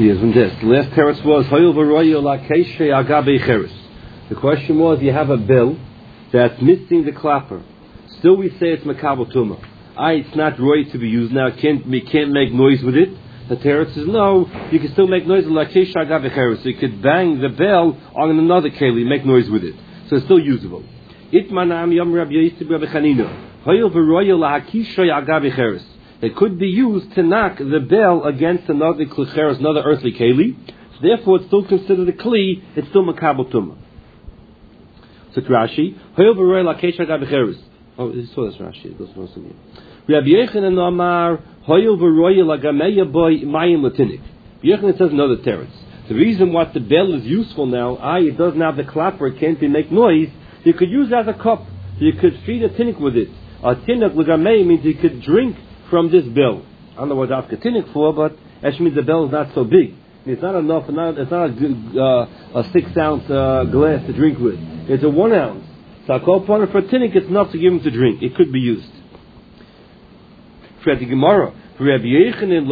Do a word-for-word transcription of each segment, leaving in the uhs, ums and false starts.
Yes, and this. The last teretz was Hoyel v'royel lakeshe agabe cheres. The question was, you have a bill that's missing the clapper. Still, we say it's makabel tuma. I, it's not right to be used now. Can't we can't make noise with it? The teretz says no. You can still make noise with lakeshe agabe cheres. So you could bang the bell on another keli, make noise with it. So it's still usable. Itmanam yom Rabbi Yosef Rabbi Chanina. Hoyel v'royel lahakishay agabe cheres. It could be used to knock the bell against another klicheres, another earthly keli. So therefore, it's still considered a kli. It's still makabel tuma. So Rashi, Hoyel v'royel lahakishay agabe cheres. Oh, you saw this Rashi. It goes for some here. Rabbi Yochanan Amar Hoyel v'royel lagameya boy mayim latinik. Yochanan says another teretz. The reason what the bell is useful now, I it doesn't have the clapper, it can't be make noise. You could use it as a cup. You could feed a tinnik with it. A tinnik lagameya means you could drink from this bell. I don't know what that's a tinnik for, but actually means the bell is not so big. It's not enough. Not, it's not a, uh, a six ounce uh, glass to drink with. It's a one ounce. So I call upon it for a tinnik. It's enough to give him to drink. It could be used. For the Gemara, for Rabbi Yochanan,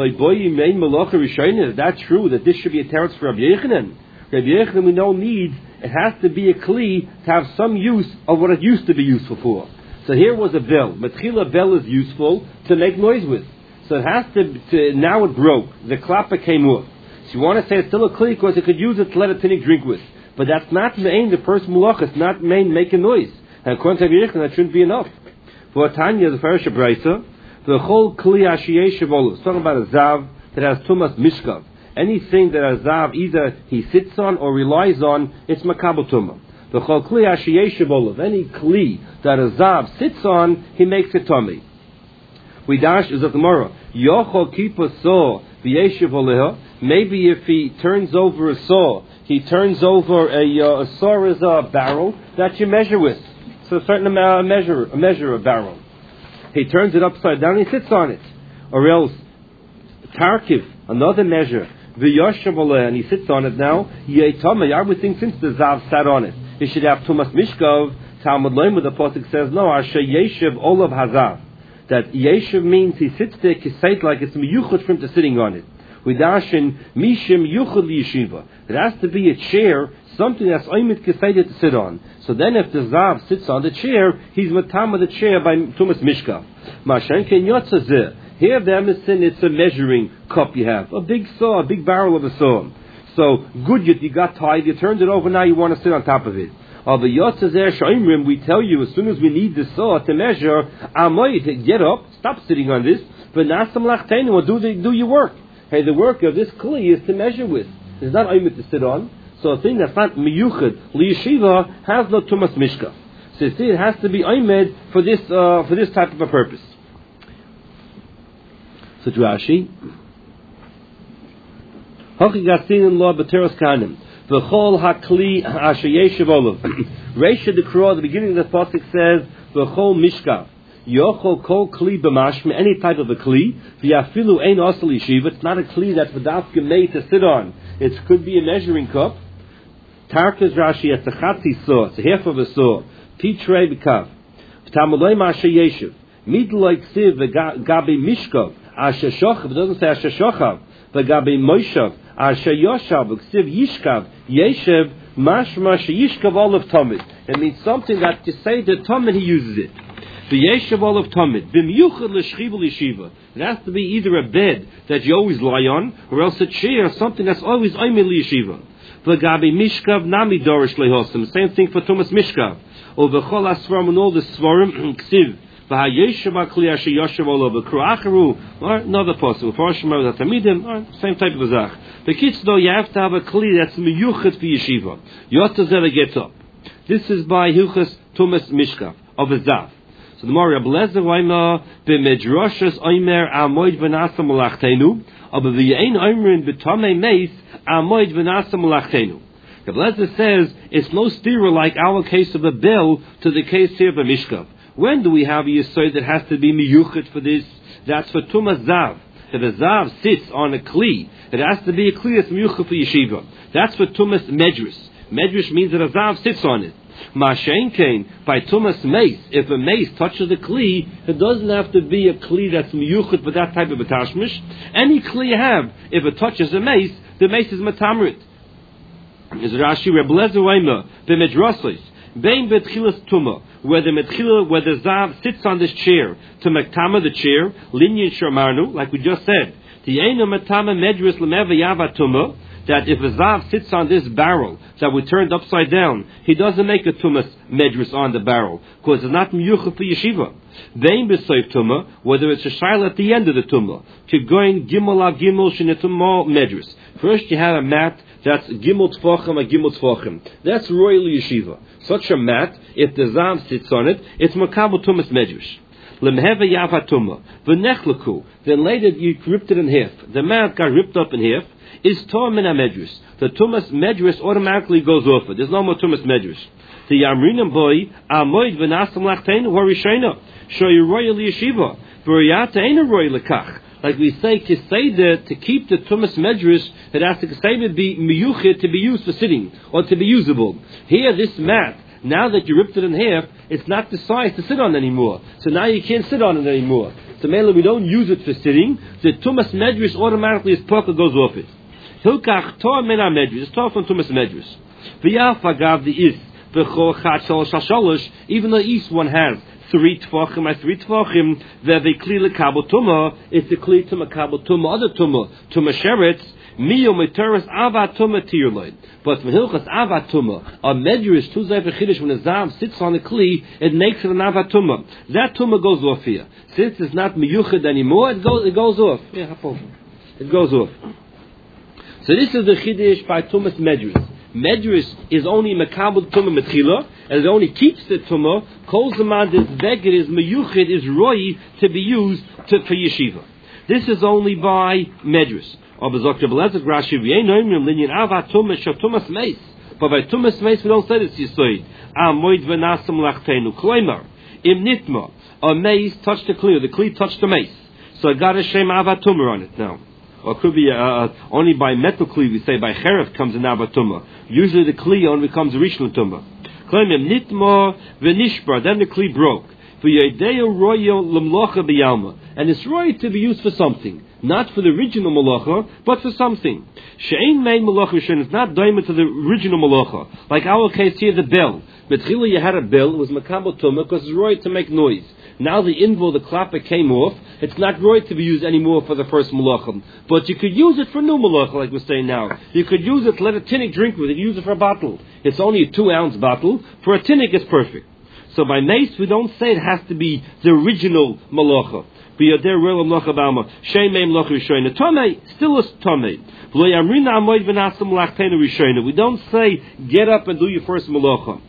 is that true that this should be a teretz for Rabbi Yochanan? Rabbi Yochanan, we know needs. It has to be a kli to have some use of what it used to be useful for. So here was a bell. Matchila bell is useful to make noise with. So it has to, to now it broke. The clapper came off. So you want to say it's still a kli because it could use it to let a tinnik drink with. But that's not main the first mulach. It's not main making noise. And according to Rabbi Yochanan, that shouldn't be enough. For Tanya, the Farish Braisa, the whole kli ashiyei shevolu. It's talking about a zav that has tumas mishkav. Anything that a zav either he sits on or relies on, it's makabel tuma. The chol kli ashiyei shevolu. Any kli that a zav sits on, he makes it tummy. We dash is a tomorrow. Yochol kipa saw v'yeshiv oleha. Maybe if he turns over a saw, he turns over a, uh, a saw is a barrel that you measure with. So a certain amount of measure, a measure of barrel. He turns it upside down and he sits on it. Or else, tarkiv, another measure, v'yoshav oleha, and he sits on it now, yeitama, I would think since the zav sat on it, he should have tumas mishkav. Talmud Loim with the pasuk says, no, asher yeshiv olav hazav. That yeshiv means he sits there, kisait, like it's miyuchot for him to sitting on it. We dash in mishim yuchot yeshiva. It has to be a chair, something that's oimit kisaited to sit on. So then if the zav sits on the chair, he's matam of the chair by tumas mishkav. Mashenken yotzazeh. Here them is sin, it's a measuring cup you have. A big saw, a big barrel of a saw. So good, you, you got tied, you turned it over, now you want to sit on top of it. Of the Yotzazer Shoimrim, we tell you as soon as we need the saw to measure, Amoy, get up, stop sitting on this, but Nasam Lachtenu, or do, the, do your work. Hey, the work of this kli is to measure with. It's not Oimit to sit on. So a thing that's not Miyuchad, Liyeshiva, has no Tumas Mishka. So you see, it has to be Oimid for this, uh, for this type of a purpose. So Rashi, Hochi Gasin in law Bateros Kanim. The whole hakli ashayeshiv olav. Reisha the Kro, the beginning of the pasuk says the whole mishkav. Yochol kol kli b'mashme, any type of a kli. V'yafilu ein osel yeshiva. It's not a kli that's v'dafka made to sit on. It could be a measuring cup. Tarkas Rashi, it's a chatzi saw. It's a half of a saw. Pitrei b'kav. V'tamulei mashayeshiv. Midloi ksiv v'gabi mishkav. Asher shochav. It doesn't say asher shochav. V'gabi moishav. Asher yoshav, ksiv yishkav, yeshev, mashma sheyishkav olav tamid. It means something that to say the tamid he uses it. The yeshev olav tamid, b'miyuchad l'shchiva l'shiva. It has to be either a bed that you always lie on, or else a chair, something that's always oimid l'yeshiva. V'gabi mishkav nami dorish lehosim. Same thing for Tumas mishkav. Or v'chol asvarim and all the svarim ksiv. Another possible. Same type of a zach. The kids though you have to have a kli that's miyuchet for yeshiva. Yotzazeh gets up. This is by Hilchas Tumas Mishkav of a zav. So the Mari Ablezer Waima b'medroshes Omer Amoid v'nasa malachtenu, aber v'yein Omerin b'tamei meis Amoid v'nasa malachtenu. The Ablezer says it's no stira like our case of a bell to the case here of a mishkav. When do we have a yesod that has to be miyuchet for this? That's for Tumas Zav. If a Zav sits on a kli, it has to be a kli that's miyuchet for yeshiva. That's for Tumas Medrus. Medrus means that a Zav sits on it. Mashen Kain, by Tumas Mace, if a mace touches the Kli, it doesn't have to be a Kli that's miyuchid for that type of a tashmish. Any Kli you have, if it touches a mace, the mace is matamrit. Is Rashi Reb Lezer Weima, the Medrasos, Bein Betchilas Tuma, where the Metchila, where the Zav sits on this chair, to Mektama the chair, Linyan Shamarnu, like we just said, Tiena Metama Medris Lemeva Yava Tuma, that if a Zav sits on this barrel that we turned upside down, he doesn't make a Tumas Medris on the barrel, because it's not Miyucha for Yeshiva. Vein B'Soif Tuma, whether it's a Shaila at the end of the Tuma, Kigoin Gimel Av Gimel Shenetumah Medris. First you have a mat that's Gimel Tfachim, a Gimel Tfachim. That's royal Yeshiva. Such a mat, if the Zav sits on it, it's Makabel Tumas Medris. Lemheva Yava Tuma. V'nechleku. Then later you ripped it in half. The mat got ripped up in half. Is Tor Min HaMedris. The Tumas Medris automatically goes off it. There's no more Tumas Medris. The Yamrinam boy, Amoid V'nasam Lachteinu Horishena. Show you royal Yeshiva. V'riyata Eina royal Lekach. Like we say, Kiseda, to keep the Tumas Medris, it has to Kiseda be miyuchid, to be used for sitting, or to be usable. Here, this mat, now that you ripped it in half, it's not the size to sit on anymore. So now you can't sit on it anymore. So mainly we don't use it for sitting. The Tumas Medris automatically, as poker goes off it. Hilkach Tor Min HaMedris, it's Tor from Tumas Medris. V'yaf agav the is, v'chol chat shalosh shalosh, even the east one has three tfachim, by three tfachim, where they kli lekabel tuma, it's a kli to makabel tuma, other tuma, tuma sheretz, miyo meteres ava tuma tirloid. But from hilchas ava tuma, a medris tu zayfer chiddush, when a zav sits on the kli, it makes it an ava tuma. That tuma goes off here. Since it's not miyuchid anymore, it goes, it goes off. Yeah, hop over. It goes off. So this is the chiddush by tumas medris. Medris is only makabel tuma metchila, and it only keeps the tuma. Kol zaman this beged is meyuchid, is roi, to be used to, for yeshiva. This is only by medris. But by tumas meis we don't say this yisoid. Amoid v'nasam lachteinu kloimar im nitma, a mace touched the kli, the kli touched the mace, so it got a shem avatumah on it now. Or it could be uh, only by metal kli, we say by cheref comes an avatuma. Usually the kli only becomes a rishon tumah. Klaimim nitma v'nishbar, then the kli broke. V'yadeyu royo l'mlocha b'yalma, and it's roy to be used for something, not for the original malacha, but for something. She'ein mein malacha rishon, it's not daimah to the original malacha. Like our case here, the bell. Betchila you had a bell, it was makabel tumah because it's roy to make noise. Now the invo, the klapper came off. It's not right to be used anymore for the first malachim. But you could use it for new malach, like we're saying now. You could use it to let a tinnik drink with it. You use it for a bottle. It's only a two ounce bottle. For a tinnik, it's perfect. So by mace, we don't say it has to be the original malacha. Still is tomei. We don't say, get up and do your first malacha.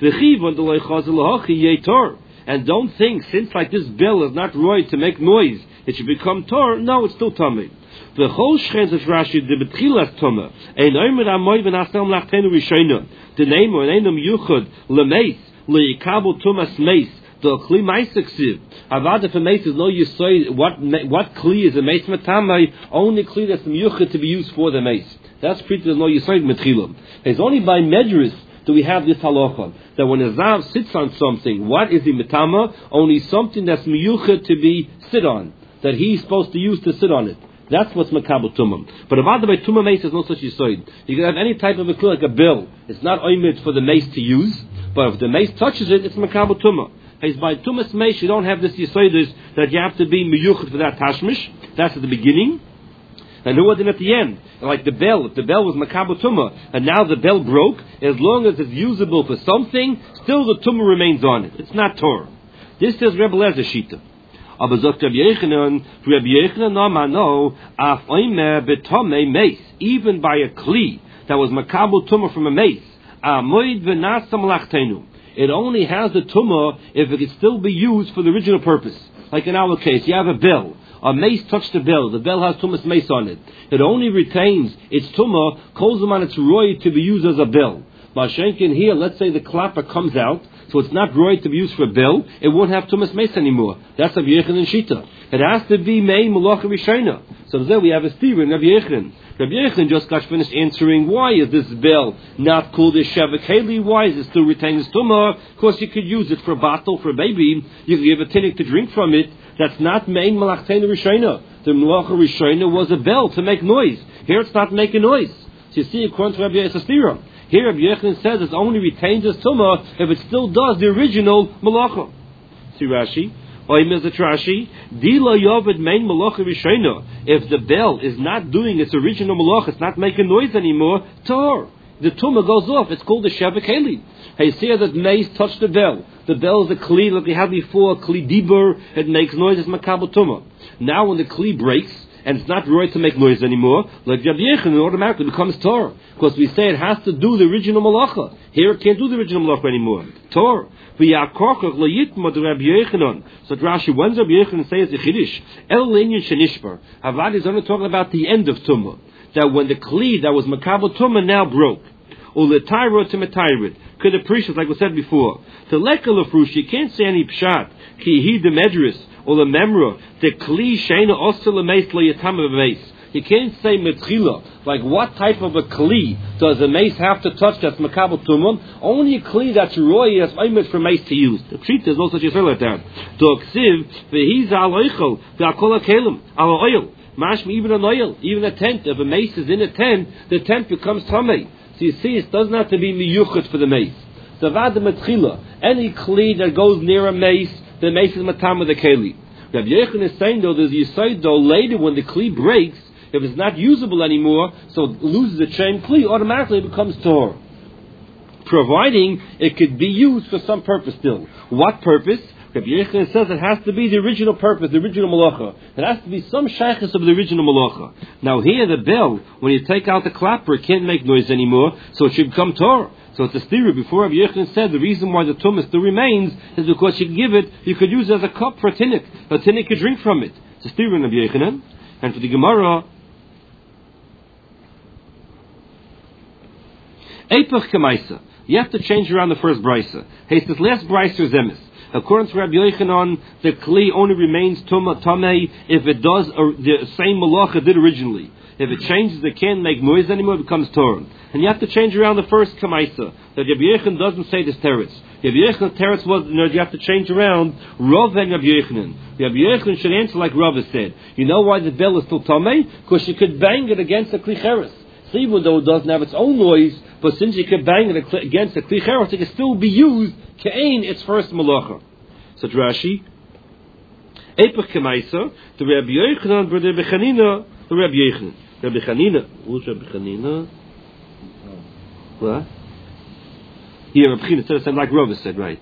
And don't think, since like this bell is not right to make noise, it should become tor. No, it's still tummy. The whole shchens of Rashi, the betchilas tumah. Ein oimer amoy v'nasam lachtenu rishayna. The name or einam yuchad lemeis leikabel tumas meis. The kli meisaksiv. Avada for meis is no yisoid. What what kli is a meis matamai? Only kli that's yuchad to be used for the meis. That's treated as no yisoid metchilam. It's only by medris do we have this halacha, that when a zav sits on something, what is the metama? Only something that's miyuchet to be sit on, that he's supposed to use to sit on it. That's what's makabel tumam. But about the way tumah mace is no such yisoid. You can have any type of a kli, like a bill. It's not oimid for the mace to use, but if the mace touches it, it's makabel tumah. As by tumas mace, you don't have this yisoid that you have to be miyuchet for that tashmish. That's at the beginning. And who was it at the end? Like the bell, if the bell was makabel tumah, and now the bell broke, as long as it's usable for something, still the tumah remains on it. It's not Torah. This is Rebbe Lezer Shita. Aber sagt Rabbi Yechanan, Rabbi Yechanan no af oimer betomei mace, even by a kli that was makabel tumah from a mace, amoid v'nasam lachtenu. It only has the tumah if it can still be used for the original purpose. Like in our case, you have a bell. A mace touched the bell. The bell has tumas mace on it. It only retains its tumah, calls them on its roy to be used as a bell. Mashenkin here, let's say the klapper comes out, so it's not roy to be used for a bell, it won't have tumas mace anymore. That's a Yechanan Shita. It has to be mei malacha rishayna. So there we have a steer in Rabbi Yochanan. Rabbi Yochanan just got finished answering, why is this bell not called a Sheva Keli? Why is it still retaining Tumah? Of course, you could use it for a bottle, for a baby. You could give a tinnik to drink from it. That's not Mein Malachteinu Rishayna. The Malacha Rishayna was a bell to make noise. Here it's not making noise. So you see, according to Rabbi Yochanan, here Rabbi Yochanan says it only retains its Tumah if it still does the original Malacha. See Rashi? Rashi, if the bell is not doing its original malach, it's not making noise anymore, tar. The tumah goes off. It's called the Sheva Keli. Hey, see that mace touched the bell. The bell is a kli like we had before, a kli dibur. It makes noise. It's makabel tumah. Now when the kli breaks and it's not right to make noise anymore, like Rabbi Yochanan, it automatically becomes tar. Because we say it has to do the original malacha. Here it can't do the original malacha anymore. Tar. So Rashi, when's Rabbi Yochanan say it's a chiddush? El le'inyan shenishbar. Havad is only talking about the end of tumah. That when the kli that was makabel tumah now broke. Uletayro to metayrid. Could appreciate, like we said before. To lekel afrush, you can't say any pshat. Ki he the medris or the memra. The kli sheina osel lemeis le'yatam beis. You can't say metchila, like what type of a kli does a mace have to touch that's makabel tumah? Only a kli that's roy that's oimid for mace to use. The treat there's no such a thing like that. Do ksiv vehiz al oichel ve'akol hakelim al oil. Mashma even an oil, even a tent. If a mace is in a tent, the tent becomes tamei. So you see, it doesn't have to be miyuchet for the mace. The vada metchila, any kli that goes near a mace, the mace is matam with the keli. Rabbi Yochanan is saying though, there's yisoid though later when the kli breaks. If it's not usable anymore, so it loses the chain kli, automatically it becomes tor. Providing it could be used for some purpose still. What purpose? Rabbi Yochanan says it has to be the original purpose, the original malacha. It has to be some shaykhus of the original malacha. Now here the bell, when you take out the clapper, it can't make noise anymore, so it should become tor. So it's a theory. Before Rabbi Yochanan said the reason why the tumah still remains is because you can give it, you could use it as a cup for a tinnik. A tinnik could drink from it. It's a theory in Rabbi Yochanan. And for the Gemara, Eipach Kamaisa. You have to change around the first brisa. Hey, this last brisa is emes. According to Rabbi Yochanan, the kli only remains tumah tamei if it does uh, the same malacha did originally. If it changes, it can't make noise anymore. It becomes torn. And you have to change around the first kamaisa. That Rabbi Yochanan doesn't say this teretz. Rabbi Yochanan's teretz was you, know, you have to change around Rav and Rabbi Yochanan. Rabbi Yochanan should answer like Rav said. You know why the bell is still tamei? Because you could bang it against a kli cheres. So even though it doesn't have its own noise, but since you can bang it against a kli cheres, it can still be used ke'ain its first malacha. So Rashi, Eipach Kamaisa, the Rabbi Yochanan, the Rabbi Chanina, the Rabbi Yochanan. Rabbi Chanina, who's Rabbi Chanina? What? Here, Rabbi Chanina said like Rava said, right?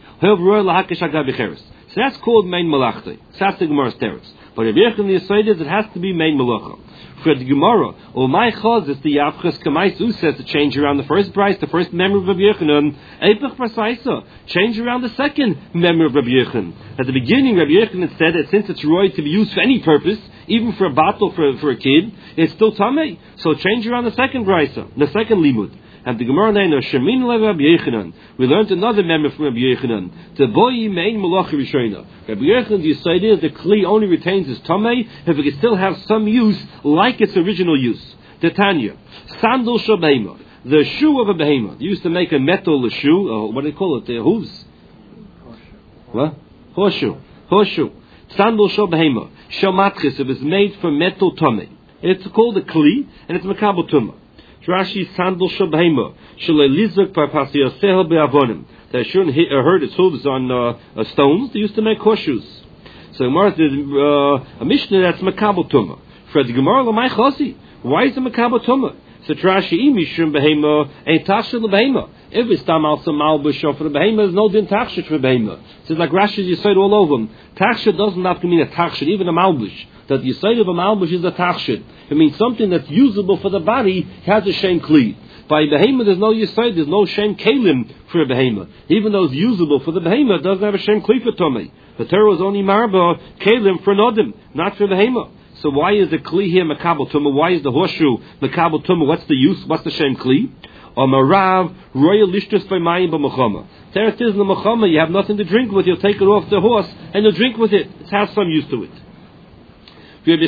So that's called main malachte. So that's the Gemara's teretz. But Rabbi Yochanan decided it has to be main malacha. For the Gemara, or my chaz is the Yavchas Kamaisu says to change around the first price, the first memory of Rabbi Yochanan, Eipach Prasaisa, change around the second memory of Rabbi Yochanan. At the beginning, Rabbi Yochanan said that since it's roy to be used for any purpose, even for a bottle for, for a kid, it's still tamei. So change around the second brisa, the second limud. And the Gemara name of Shemin le Rabbi Yochanan. We learned another memory from Rabbi Yochanan. The boy main malacha rishona. Rabbi Yochanan decided the kli only retains its tamei if it can still have some use like its original use. The Tanya, sandal shel behema, the shoe of a behema. They used to make a metal shoe. Or what do they call it? The hooves. What? Horseshoe. Horseshoe. Sandal shel behema. Shel matchis. It was made from metal tamei. It's called a kli and it's makabel tumah. Rashi sandal shel behema shel elizuk parpasiyaseh be'avonim. They shouldn't hit, uh, hurt its hooves on uh, uh, stones. They used to make horseshoes. So Gemara says uh, a mishnah that's makabel tumah. For the Gemara l'may chasi. Why is it makabel tumah? So Rashi imishum behema ain't tachshit lebehema. If it's tam also malbush for the behema, there's no din tachshit for behema. So it's like Rashi you said all over them. Tachshit doesn't have to mean a tachshit, even a malbush. That the side of a malbush is a tachshit. It means something that's usable for the body has a shem kli. By behema, there's no yisaid, there's no shem kalim for a behema. Even though it's usable for the behema, it doesn't have a shem kli for tomei. The Torah is only marba kalim for nodim, not for behema. So why is the kli here makabel tumah? Why is the horseshoe makabel tumah? What's the use? What's the shem kli? Or marav royal lishtus by mayim b'machama. There it is in the machama. You have nothing to drink with. You'll take it off the horse and you'll drink with it. It has some use to it. You're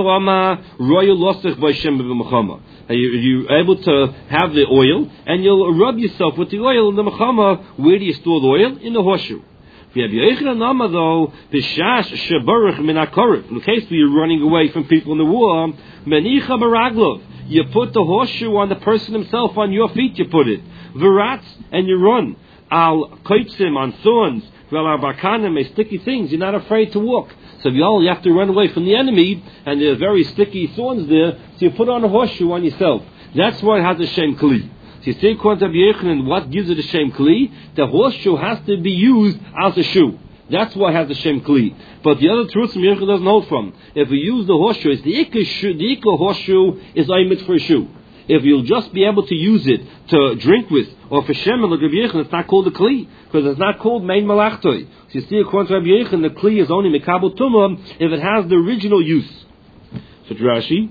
able to have the oil, and you'll rub yourself with the oil in the mechama. Where do you store the oil? In the horseshoe. In the case where you're running away from people in the war, you put the horseshoe on the person himself, on your feet you put it. Viratz, and you run. Al koitzim, on thorns, vel arbakanim, sticky things. You're not afraid to walk. So if you all you have to run away from the enemy, and there are very sticky thorns there, so you put on a horseshoe on yourself. That's why it has a shem kli. So you see, according to Rabbi Yochanan, what gives it a shem kli? The horseshoe has to be used as a shoe. That's why it has the shem kli. But the other truth Rabbi Yochanan doesn't hold from. If we use the horseshoe, it's the ikka shoe. The ikka horseshoe is aimit for a shoe. If you'll just be able to use it to drink with, or for shemen like Rabbi Yochanan, it's not called a kli, because it's not called mein malachtoi. So you see, according to Rabbi Yochanan, the kli is only mekabel tumah if it has the original use. So Rashi,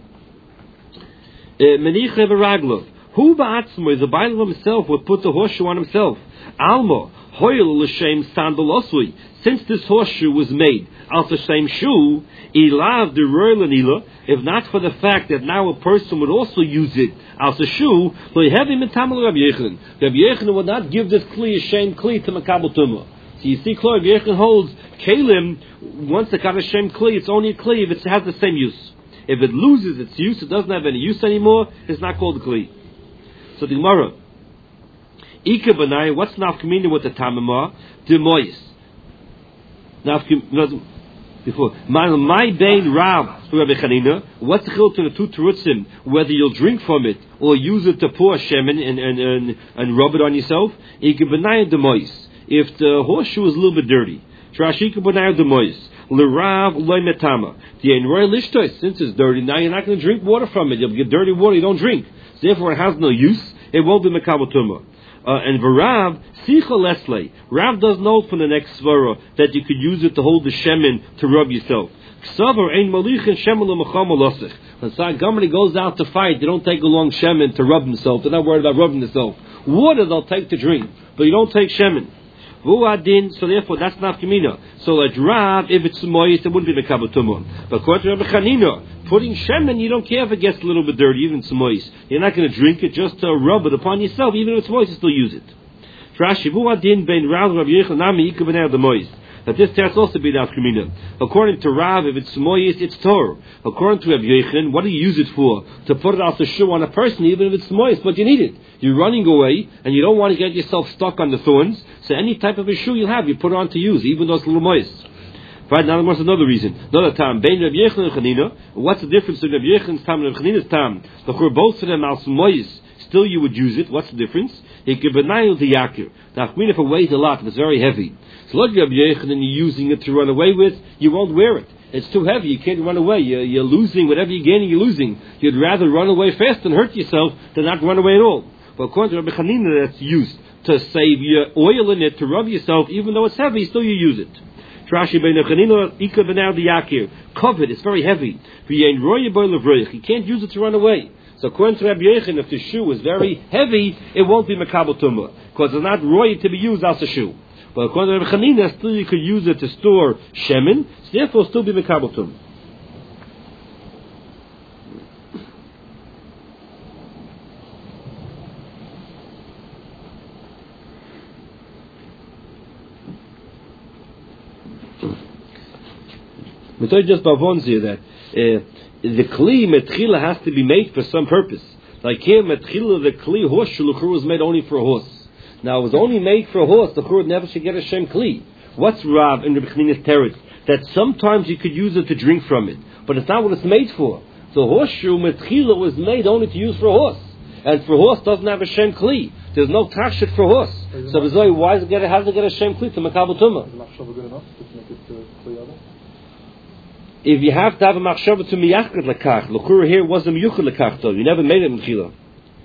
meniche v'raglov. Who ba'atzmo, the Bible himself would put the horseshoe on himself. Alma, hoil l'shem sandal osui. Since this horseshoe was made out the same shoe, ilav the royal anila. If not for the fact that now a person would also use it as a shoe, lo heavy metamal Rabbi Yochanan. Rabbi Yochanan would not give this kli a shem kli to makabel tumah. So you see, Rabbi Yochanan holds kalim. Once it got a shem kli, it's only a kli if it has the same use. If it loses its use, it doesn't have any use anymore. It's not called a kli. So the Gemara, Ika Banai, what's nafkamina with the Tamimah? Demoyis. Nafkamina, before. My Bain Rav, Rabbi Chanina, what's the chiluk to the two terutzim, whether you'll drink from it or use it to pour shemen and, and, and, and rub it on yourself? Ika Banai Demoyis. If the horseshoe is a little bit dirty, Trash Ika Banai Demoyis. L'Rav loy metama. The ein roy lishtois, since it's dirty, now you're not going to drink water from it. You'll get dirty water, you don't drink. So therefore, it has no use. It won't be mekabel tumah. Uh, and v'Rav sicha leslei. Rav does know from the next svara that you could use it to hold the shemen to rub yourself. Ksavar ein malichin shemen l'macham alosich. When somebody goes out to fight, they don't take a long shemen to rub themselves. They're not worried about rubbing themselves. Water they'll take to drink, but you don't take shemen. Vuadin, so therefore that's nafkamina. So like Rav, if it's moist, it wouldn't be mekabel tumah. But according to Rabbi Chanina, putting shemen, you don't care if it gets a little bit dirty, even if it's moist. You're not going to drink it just to rub it upon yourself, even if it's moist, you still use it. Rashi, vuadin ben Rav Rabbi Yochanan ika b'nei the moist. That this has also be nafkamina. According to Rav, if it's moist, it's Torah. According to Rabbi Yochanan, what do you use it for? To put it out the shoe on a person, even if it's moist, but you need it. You're running away, and you don't want to get yourself stuck on the thorns, so any type of a shoe you have, you put it on to use, even though it's a little moist. Right, now there's another reason. Another time, Bein Rabbi Yochanan and Chanina, what's the difference between Rabbi Yochanan's time and Rabbi Chanina's time? The both of them are moist, still you would use it. What's the difference? It could be nailed to yakir. Now, if it weighs a lot, if it's very heavy, so like Rabbi Yochanan, you're using it to run away with, you won't wear it. It's too heavy, you can't run away. You're, you're losing, whatever you're gaining, you're losing. You'd rather run away fast and hurt yourself than not run away at all. But according to Rabbi Chanina, that's used to save your oil in it, to rub yourself, even though it's heavy, still you use it. Covered, it's very heavy. You can't use it to run away. So according to Rabbi Yochanan, if the shoe is very heavy, it won't be mekabel tumah, because it's not roy to be used as a shoe. But according to Rabbi Chanina, still you could use it to store shemen, so therefore still be mekabel tumah. We told you just bavons here that uh, the kli metchila has to be made for some purpose. Like here, metchila, the kli horseshoe was made only for a horse. Now it was only made for a horse. The chur never should get a shem kli. What's Rav in Rabbi Chanina's teretz? That sometimes you could use it to drink from it, but it's not what it's made for. The horseshoe metchila was made only to use for a horse, and for a horse doesn't have a shem kli. There's no tashit for a horse. So Bezoi, why does it get? How does it get a shem kli to makabel tumah? If you have to have a machshava to miyachad lekach, l'chura here wasn't miyuchad lekach though. You never made it mechila.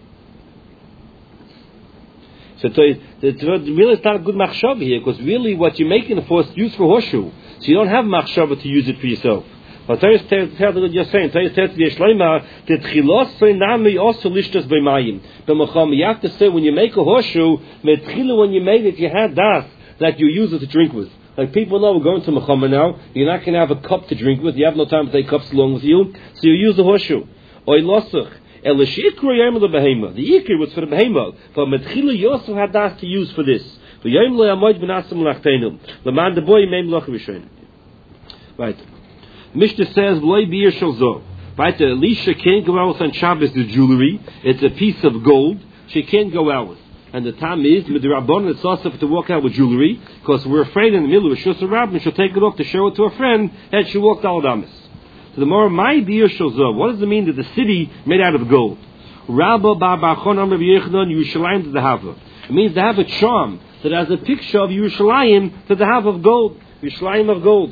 So it's really it's not a good machshava here, because really what you're making it for is used for horseshoe. So you don't have machshava to use it for yourself. But tell you what you're saying. Tell you the yeshleima that chilos nami also lishtas b'mayim. B'macham, you have to say when you make a horseshoe, metchila when you made it, you had das that you use it to drink with. Like people know we're going to Mechama now, you're not going to have a cup to drink with, you have no time to take cups along with you, so you use the horseshoe. Oy losach. El shikru yom le behema. The ikr was for the behema, but Metchila you also had that to use for this. The yom le amoid benasim lachtenu. The man the boy mem loch vishain. Right. Mishnah says loy beer shalzo. Right. Elisha can't go out on Shabbos with jewelry. It's a piece of gold. She can't go out with. And the time is, with the Rabbanon, it's also to walk out with jewelry, because we're afraid in the middle of a Shus Rabbin, she'll take it off to show it to a friend, and she walked out Adamis. So the more, my beer shalzo, what does it mean that the city made out of gold? Rabba Bar Bachon Amr Yechanan Yerushalayim to the Hava. It means they have a charm that has a picture of Yerushalayim to the Hava of gold. Yerushalayim of gold.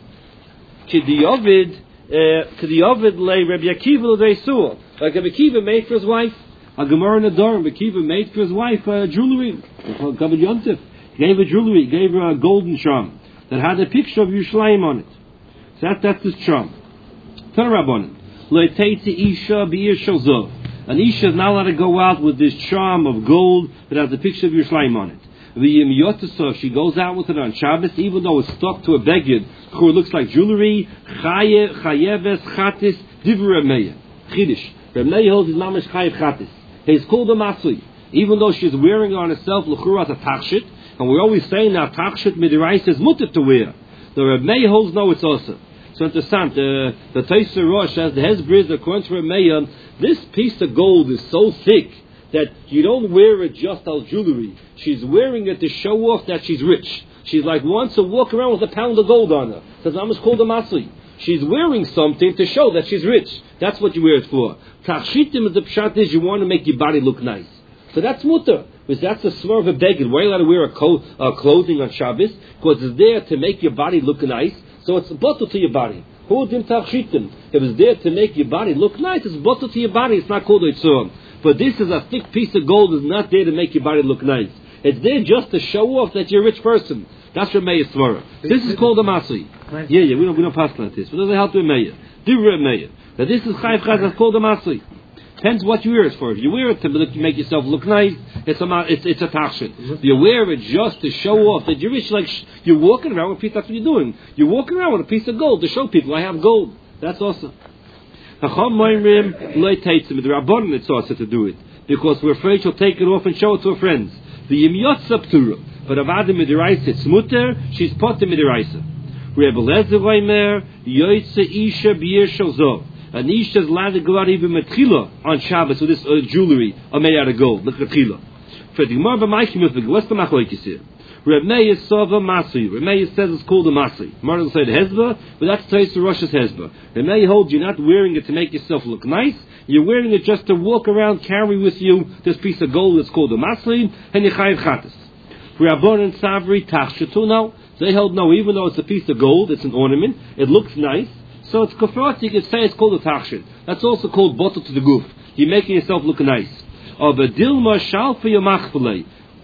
K'diyovid, K'diyovid le Rabbi Akiva l'Deisur. Like Rabbi Akiva made for his wife. A Gemara in the Dorm, Akiva made for his wife uh, jewelry. Covered Yontif. Gave her jewelry, gave her a golden charm that had a picture of Yerushalayim on it. So that, that's his charm. Tell Rabbanan, Le'teitzi Isha B'ir Shalzov. An Isha is not allowed to go out with this charm of gold that has a picture of Yerushalayim on it. V'yim Yotasov, she goes out with it on Shabbos, even though it's stuck to a beged, who looks like jewelry. Chaye, Chayeves, Chatis, Divra Meya. Chidish. Reb Meir holds his mamash Chayev Chatis. He's called a Masui. Even though she's wearing on herself L'chura as a Tachshit, and we're always saying now Tachshit Midirais is mutter to wear. The Reb Meir holds no, it's also. So interessant, uh, the Teiser Rosh says the Hezbriz, according to Reb Meir, this piece of gold is so thick that you don't wear it just as jewelry. She's wearing it to show off that she's rich. She's like wants to walk around with a pound of gold on her. So Zam is called a Masui. She's wearing something to show that she's rich. That's what you wear it for. Tachshitim is the pshat is you want to make your body look nice. So that's mutter. Because that's the swerve of a beggar. Why are you allowed to wear a co- uh, clothing on Shabbos? Because it's there to make your body look nice. So it's bottle to your body. Hudim tachshitim. If it's there to make your body look nice, it's bottle to your body. It's not called a tzor. But this is a thick piece of gold. It's not there to make your body look nice. It's there just to show off that you're a rich person. That's Reb Meir Svara. This is called a Masui. Yeah, yeah, we don't, we don't pass like this. But doesn't help Reb Meir. Do Reb Meir. Now this is Chayiv Chaz, that's called a Masui. Depends what you wear it for. If you wear it to make yourself look nice, it's a it's, it's a tachshit. If you wear it just to show off that you're rich, like you're walking around with a piece, that's what you're doing. You're walking around with a piece of gold to show people I have gold. That's awesome. Chacham Moimrim Loi Teitzim, the Rabbanon it's also to do it. Because we're afraid she'll take it off and show it to her friends. The Yimyot Saptura. But Avada Midiraisa, it's mutter, she's potter Midiraisa. Rebbe Lezer Reimer, Yoitze Isha B'yer Shalzov. An Isha is allowed to go out even with Chila on Shabbos with this uh, jewelry made out of gold, like a Chila. For the Gemara B'Maikim with the what's the Machlokes here? Reb Meir Sova Masui. Reb Meir says it's called a Masui. Gemara will say the Hezbollah, but that's Tais to Rosh's Hezbollah. Reb Meir holds you're not wearing it to make yourself look nice. You're wearing it just to walk around, carry with you this piece of gold that's called a Masui, and you chayiv chatas. Rabban and Savri Tachshatu now. They held no, even though it's a piece of gold, it's an ornament, it looks nice, so it's kafrat, you can say it's called a Tachshit. That's also called bottle to the goof. You're making yourself look nice. Of a dilma shal for your machpalei.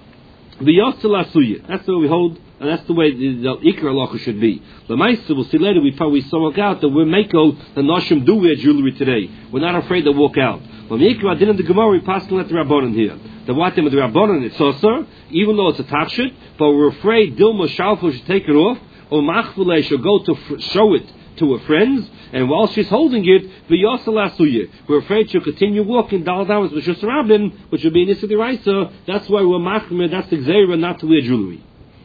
The yotzal asuya. That's the way we hold, and that's the way the, the ikar halacha should be. The Maisa, we'll see later, we probably saw out that we're mako, the Nashim do wear jewelry today. We're not afraid to walk out. When the ikar didn't the Gemara, we passed let the Rabbanon here. The what with the Rabbanon, it's also, even though it's a tachshit, but we're afraid Dilma Shalfo should take it off, or Machvuleh should go to fr- show it to her friends, and while she's holding it, V'yosel we're afraid she'll continue walking Dal Dawes with Shus Rabbin, which will be in Issa D'Oraisa. That's why we're Machmer, that's the Gzeira, not to wear jewelry.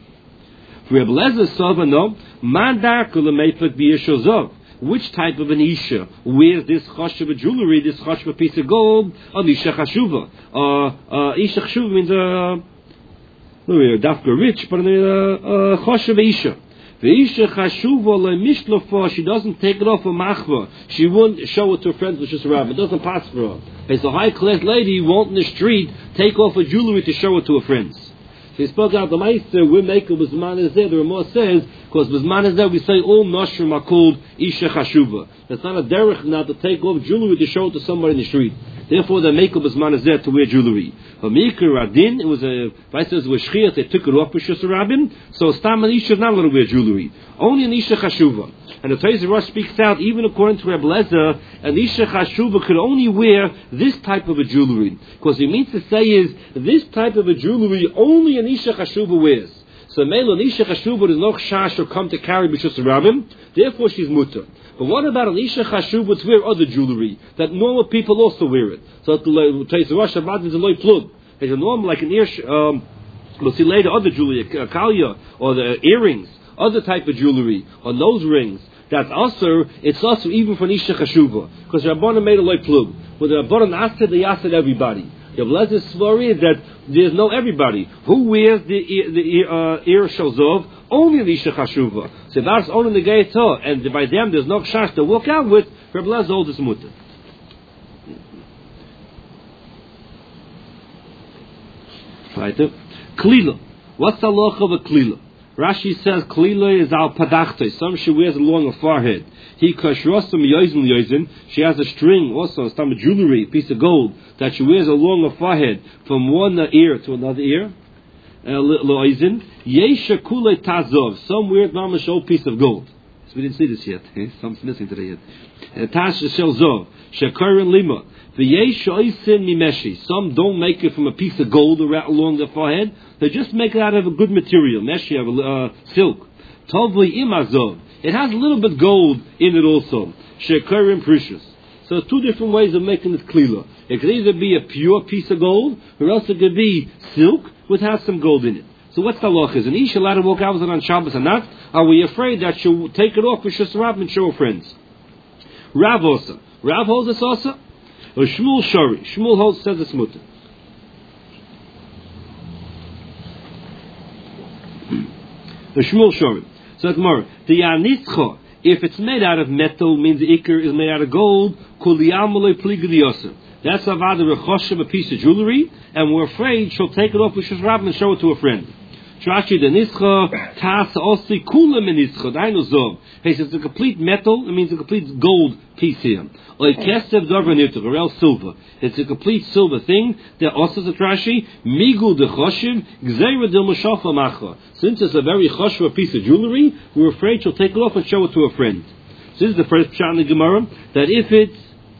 For Reb Lezer Sova, no, Mandar Kulamefek B'yeshozov. Which type of an Isha wears this chashuva jewelry, this chashuva piece of gold, on Isha chashuva? Uh, uh, Isha chashuva means uh, no, dafka rich, but uh, uh, chashuva Isha. The Isha chashuva le mishlofa, she doesn't take it off a machva. She won't show it to her friends, which is Rav. It doesn't pass for her. It's a high class lady who won't in the street take off her jewelry to show it to her friends. She spoke out the Meister, we make a Bizman is there. The Ramah says, because Bizman is there, we say all Noshrim are called Isha Chashuva. That's not a derech now to take off jewelry to show it to somebody in the street. Therefore, the make of Bizman is there to wear jewelry. But Mikra Radin, it was a, Vice says, was Shchiat, they took it off with Shus Rabbin, so Stam and Isha is not going to wear jewelry. Only an Isha Chashuva. And the Teizer Rosh speaks out, even according to Reb Lezer, an Isha Chashuva could only wear this type of a jewelry. Because he means to say is, this type of a jewelry only an Isha Chashuva wears. So Melo Nisha Chashuba is no chash or come to carry B'Shus Rabim, therefore she's mutter. But what about an Isha Chashuba to wear other jewelry that normal people also wear it? So Tais Rosh Hashanah is a loy plug. It's a normal like an ear. Um, we'll see later other jewelry, a kalia or the earrings, other type of jewelry or nose rings. That's also it's also even for Isha Chashuba because Rabbanan made a loy plug. With the Rabbanan asked they asked everybody. The blessed story that there's no everybody who wears the ear, the ear, uh, ear shalzov, only the Isha Chashuva. So that's only the gate, and by them there's no chash to walk out with. For blessed old is mutter. Right. Klila. What's the loch of a klila? Rashi says klila is al padachta. Some she wears along her forehead. He kashrosam yoizin yoizin. She has a string, also some jewelry, piece of gold that she wears along her forehead from one ear to another ear. Loizin yesha kule tazov. Some weird mamash old piece of gold. So we didn't see this yet. Something's missing today yet. Tasha shel zov shekarin lima. Some don't make it from a piece of gold along the forehead. They just make it out of a good material. Meshi, uh, silk. Tovli imazov. It has a little bit gold in it also. Shekarim precious. So two different ways of making it klila. It could either be a pure piece of gold, or else it could be silk which has some gold in it. So what's the loch? Is an isha allowed to walk out with it on Shabbos or not? Are we afraid that she'll take it off with Shusarab and show her friends? Rav also. Rav holds this also. Or Shmuel Shari. Shmuel holds says it's mutter. The Shmuel Shari. So it's more. The Yanischa, if it's made out of metal, means the ikar is made out of gold. Kuliyamale pligidiyasa. That's avada rechoshim, a piece of jewelry, and we're afraid she'll take it off with Shusrab and show it to a friend. Trashi the nischa tas osi kulam nischa. Dainu zov. He says it's a complete metal. It means a complete gold piece here. Like kesev davar or else silver. It's a complete silver thing. There also the Trashi migu de choshiv gzeira del mashafla macha. Since it's a very choshev piece of jewelry, we're afraid she'll take it off and show it to a friend. So this is the first pshat in the Gemara that if it's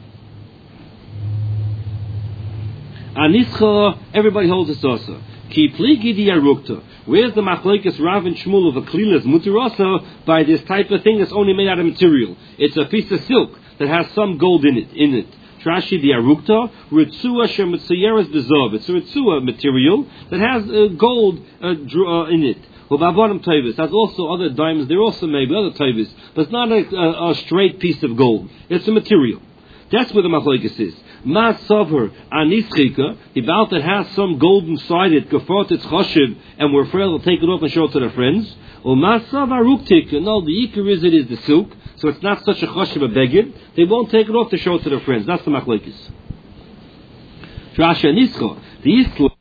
anischa, everybody holds this also. Ki pligi di arukta. Where's the machlekes Rav and Shmuel of a klilas mutirasa by this type of thing that's only made out of material? It's a piece of silk that has some gold in it. In it, Trashi the arukta ritzua shemitzayeres bezov. It's a ritzua material that has uh, gold uh, dr- uh, in it. Well, bavonim tavis. That's also other diamonds. They're also maybe other tavis, but it's not a, a, a straight piece of gold. It's a material. That's where the machlekes is. Ma sover anischika, about that has some gold inside it, gefort its choshev, and we're afraid to take it off and show it to their friends. Or ma sover ruktika, no, the ikar is it is the silk, so it's not such a choshev a beged. They won't take it off to show it to their friends. That's the machlekes. Trasha nischa, the isla.